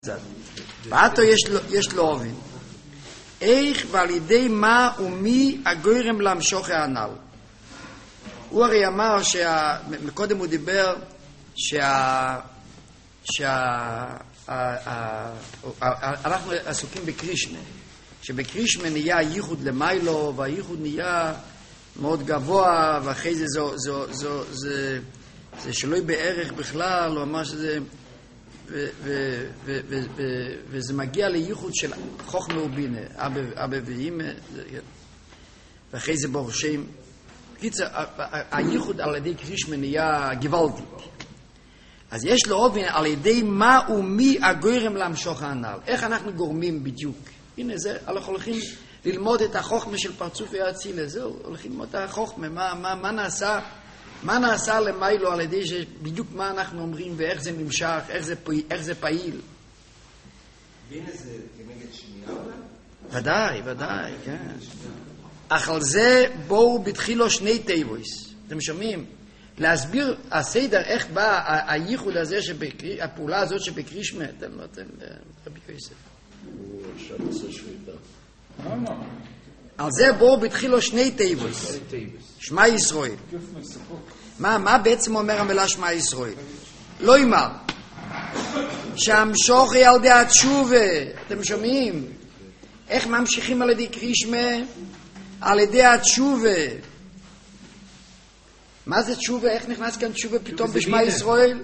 באתו יש לו אובן. איך ועל ידי מה ומי הגורם להמשוך הנ"ל. הוא הרי אמר מקודם הוא דיבר אנחנו עסוקים בקרישמה, שבקרישמה נהיה ייחוד למיילו, והייחוד נהיה מאוד גבוה, ואחרי זה שלא בערך בכלל, הוא אמר שזה וזה מגיע לייחוד של חוכמה ובינה, אבא ואמא, ואחרי זה ברוך שם. קיצר, הייחוד על ידי קרישמה נהיה גוואלדי. אז יש לו אופן על ידי מה ומי הגורם להמשוך הנ"ל. איך אנחנו גורמים בדיוק? הנה זה, אנחנו הולכים ללמוד את החוכמה של פרצוף והאצילה. זהו, הולכים ללמוד את החוכמה, מה נעשה למיילו על ידי שבדיוק מה אנחנו אומרים ואיך זה נמשך, איך זה פעיל. בינה זה כנגד שנייה? ודאי, כן. אך על זה בואו בתחילו שני תיבויס. אתם שומעים? להסביר הסדר איך בא הייחוד הזה, הפעולה הזאת שבקרישמה, אתם נותן רבי יוסף. הוא עכשיו עושה שביתה. על זה בואו בתחילו שני תיבויס. שמע ישראל. מה בעצם אומר המילה שמע ישראל? לא אמר. שהמשוך על ידי התשובה. אתם שומעים? איך ממשיכים על ידי קרישמה? על ידי התשובה. מה זה תשובה? איך נכנס כאן תשובה פתאום בשמע ישראל?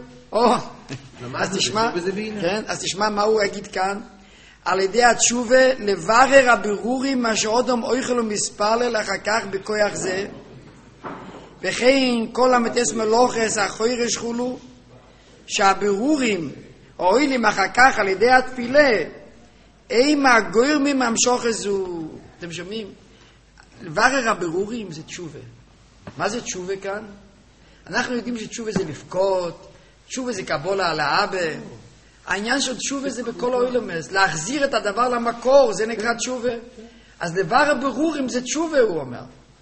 אז תשמע מה הוא יגיד כאן. על ידי התשובה לברר הבירורים מה שאודם אוכל ומספלל אחר כך בכוח זה, וכן כל המתס מלוכס החוירש חולו, שהבירורים אוהלים אחר כך על ידי התפילה אימה גורמים המשוך הזו. אתם שומעים? לברר הבירורים זה תשובה. מה זה תשובה כאן? אנחנו יודעים שתשובה זה לבכות, תשובה זה קבולה על האבא. העניין של תשובה זה בכל העולמס, להחזיר את הדבר למקור, זה נקרא תשובה. אז דבר הבירורים זה תשובה, הוא אומר.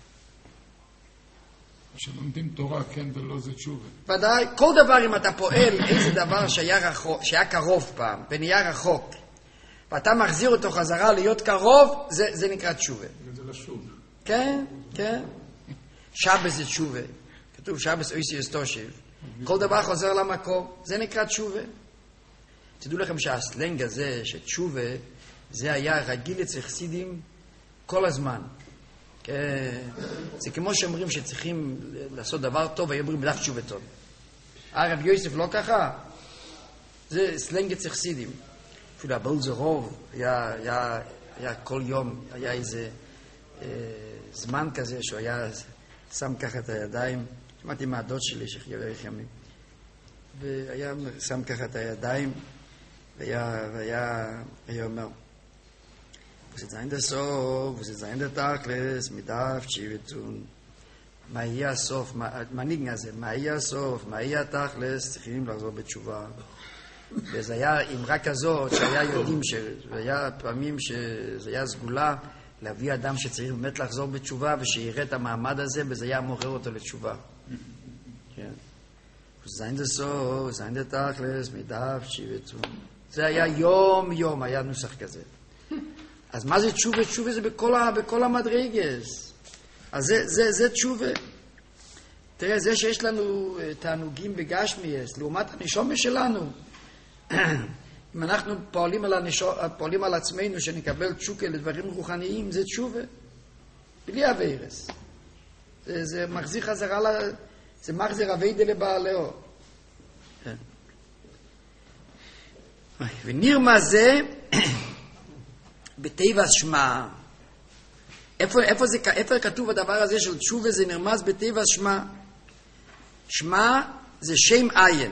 שלומדים תורה, כן ולא זה תשובה. ודאי, כל דבר אם אתה פועל, איזה דבר שהיה קרוב פעם, ונהיה רחוק, ואתה מחזיר אותו חזרה להיות קרוב, זה נקרא תשובה. זה לשוב. כן. שבס זה תשובה. כתוב שבס אויסי אסתושיב. כל דבר חוזר למקור, זה נקרא תשובה. תדעו לכם שהסלנג הזה, שתשובה, זה היה רגיל אצל חסידים כל הזמן. זה כמו שאומרים שצריכים לעשות דבר טוב, היו אומרים בדף תשובה טוב. הרב יוסף לא ככה? זה סלנג אצל חסידים. אפילו הבעל זה רוב, היה כל יום, היה איזה זמן כזה שהוא היה שם ככה את הידיים, שמעתי מהדוד שלי שחיה בערך ימים, והיה שם ככה את הידיים, והיה אומר, וזה זין דה סוף, וזה זין דה תכלס, מדף צ'יבטון, מה יהיה הסוף, מנהיג הזה, מה יהיה הסוף, מה יהיה התכלס, צריכים לחזור בתשובה. וזה היה אמרה כזאת שהיה יודעים שהיה פעמים שזה היה סגולה להביא אדם שצריך באמת לחזור בתשובה ושיראה את המעמד הזה וזה היה מוכר אותו לתשובה. כן. זין דה סוף, זין דה תכלס, מדף צ'יבטון. זה היה יום, היה נוסח כזה. אז מה זה תשובה? תשובה זה בכל המדרגס. אז זה תשובה. תראה, זה שיש לנו תענוגים בגשמיאס, לעומת הנשומה שלנו, אם אנחנו פועלים על עצמנו שנקבל תשוקה לדברים רוחניים, זה תשובה. בלי הווירס. זה מחזיר חזרה, זה מחזיר הווידה לבעלהו. ונרמה זה בטבע שמה. איפה כתוב הדבר הזה של תשובה? זה נרמז בטבע שמה. שמה זה שם עין.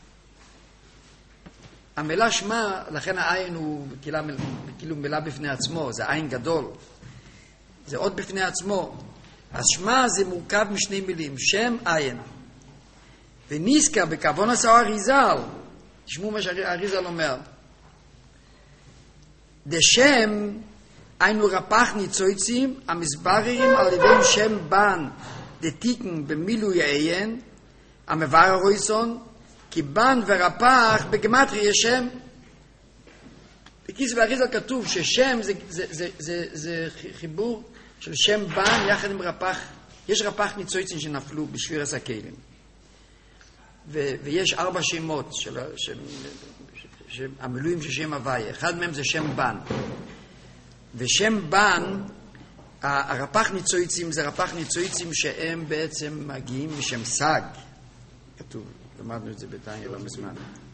המילה שמה, לכן העין הוא כאילו מילה בפני עצמו, זה עין גדול. זה עוד בפני עצמו. אז שמה זה מורכב משני מילים, שם עין. ונזכר בכוון עשה אריזל. תשמעו מה שאריזל אומר. דשם היינו רפח ניצויצים המסבררים על ידי שם בן דתיקן במילוי עין המבר הרויסון כי בן ורפח בגמטרי יש שם בקיצור באריזל כתוב ששם זה חיבור של שם בן יחד עם רפ"ח. יש רפ"ח ניצוצין שנפלו בשבירת הכלים. ויש 4 שמות המילואים של שם הוויה. אחד מהם זה שם בן. ושם בן, הרפ"ח ניצוצים זה רפ"ח ניצוצים שהם בעצם מגיעים משם סג. כתוב, למדנו את זה בתניא לא מזמן.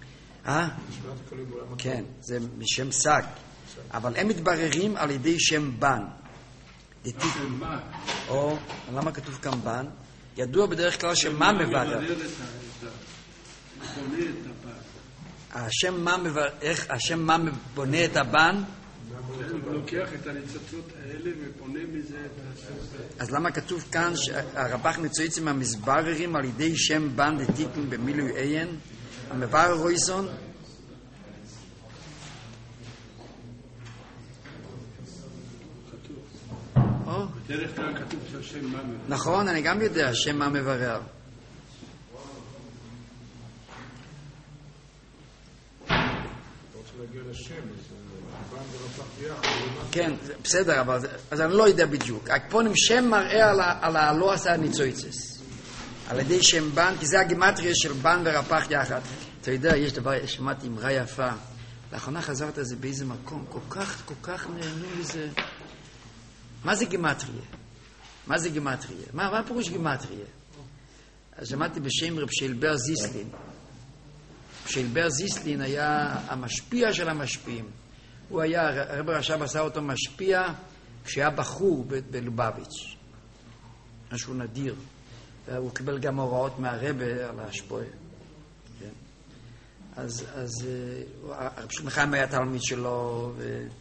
כן, זה משם סג. אבל הם מתבררים על ידי שם בן. או, למה כתוב כאן בן? ידוע בדרך כלל שמה מברר. השם מה בונה את הבן? הוא לוקח את הניצוצות האלה ובונה מזה את הספר. אז למה כתוב כאן שהרפ"ח ניצוצים המסבררים על ידי שם בן דתיתן במילוי עין? המברר רויסון? בדרך כלל כתוב שהשם מה מברר. נכון, אני גם יודע, השם מה מברר. כן, בסדר, אבל אז אני לא יודע בדיוק. הקפונים שם מראה על הלא עשה ניצוצס. על ידי שם בן, כי זה הגימטריה של בן ורפ"ח יחד. אתה יודע, יש דבר, שמעתי אמרה יפה. לאחרונה חזרת על זה באיזה מקום. כל כך נהנו לזה. מה זה גימטריה? מה זה גימטריה? מה פירוש גימטריה? אז שמעתי בשם רב שאילבר זיסלין. שאילבר זיסלין היה המשפיע של המשפיעים. הוא היה, הרב רש"ב עשה אותו משפיע כשהיה בחור בלובביץ'. משהו נדיר. הוא קיבל גם הוראות מהרב על ההשפועה. כן. אז הרב שמחיים היה תלמיד שלו,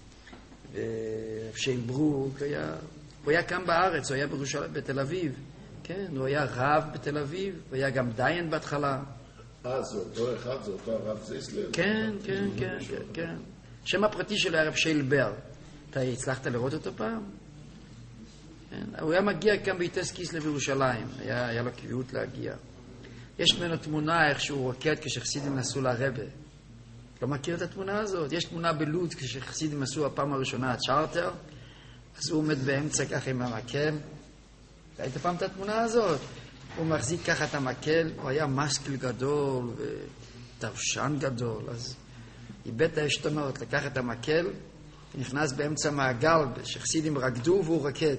ושייל ברוק הוא היה כאן בארץ, הוא היה בתל אביב. כן, הוא היה רב בתל אביב, הוא היה גם דיין בהתחלה. זה אותו אחד, זה אותו הרב זיסלר? כן. שם הפרטי שלו היה רב שאילבר. אתה הצלחת לראות אותו פעם? כן. הוא היה מגיע כאן ביטס קיסלב בירושלים. היה לו קביעות להגיע. יש ממנו תמונה איך שהוא רוקד כשחסידים נסעו לרבה. לא מכיר את התמונה הזאת? יש תמונה בלוד כשחסידים נסעו הפעם הראשונה הצ'ארטר. אז הוא עומד באמצע ככה עם המקל. ראית פעם את התמונה הזאת? הוא מחזיק ככה את המקל. הוא היה משכיל גדול ותרשן גדול. אז איבד את העשתונות, לקח את המקל, נכנס באמצע מעגל, שחסידים רקדו והוא רקד.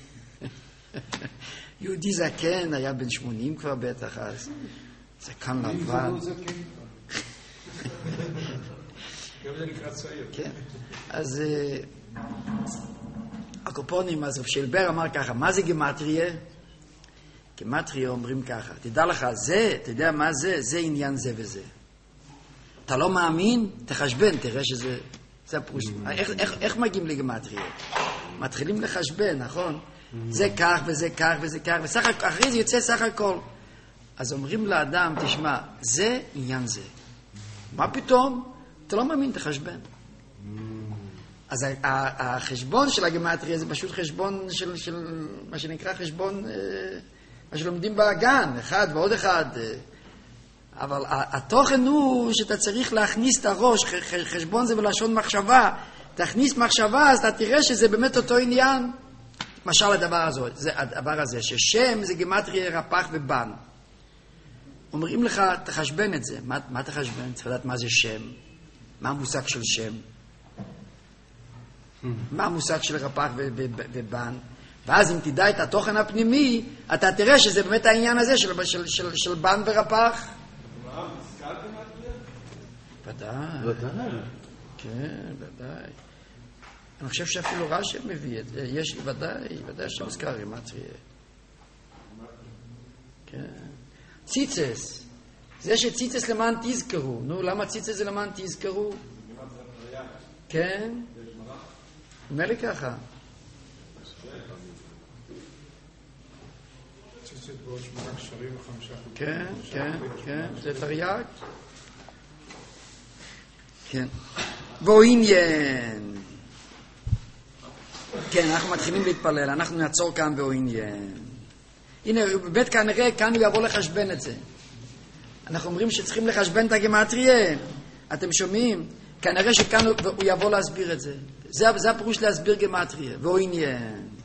יהודי זקן, היה בן 80 כבר בטח אז. זקן לבן. גם זה נקרא צעיר. כן. אז הקופונים, אז רב שאילבר אמר ככה, מה זה גימטריה? גימטריה אומרים ככה, תדע לך, אתה יודע מה זה? זה עניין זה וזה. אתה לא מאמין? תחשבן, תראה שזה... זה הפרוש. איך מגיעים לגימטריה? מתחילים לחשבן, נכון? זה כך וזה כך וזה כך, אחרי זה יוצא סך הכל. אז אומרים לאדם, תשמע, זה עניין זה. מה פתאום? אתה לא מאמין, תחשבן. אז החשבון של הגימטריה זה פשוט חשבון של מה שנקרא חשבון, מה שלומדים באגן, אחד ועוד אחד. אבל התוכן הוא שאתה צריך להכניס את הראש, חשבון זה בלשון מחשבה. תכניס מחשבה, אז אתה תראה שזה באמת אותו עניין. משל הדבר הזה, ששם זה גימטריה רפ"ח ובן. אומרים לך, תחשבן את זה. מה תחשבן? צריך לדעת מה זה שם. מה המושג של שם? מה המושג של רפ"ח ובן? ואז אם תדע את התוכן הפנימי, אתה תראה שזה באמת העניין הזה של בן ורפ"ח. ודאי. כן, ודאי. אני חושב שאפילו רש"י מביא את זה. יש, ודאי שמוזכר גימטריה. כן. ציצס. זה שציצס למען תזכרו. נו, למה ציצס זה למען תזכרו? כן. נראה לי ככה. ציצס בעוד 8 קשרים ו5 חוקים. כן. זה תרי"ג. כן. בו עניין. כן, אנחנו מתחילים להתפלל. אנחנו נעצור כאן בו עניין. הנה, בבית כנראה, כאן הוא יבוא לחשבן את זה. אנחנו אומרים שצריכים לחשבן את הגימטריה. אתם שומעים? כנראה שכאן הוא יבוא להסביר את זה. זה הפירוש להסביר גמטריה, והוא עניין.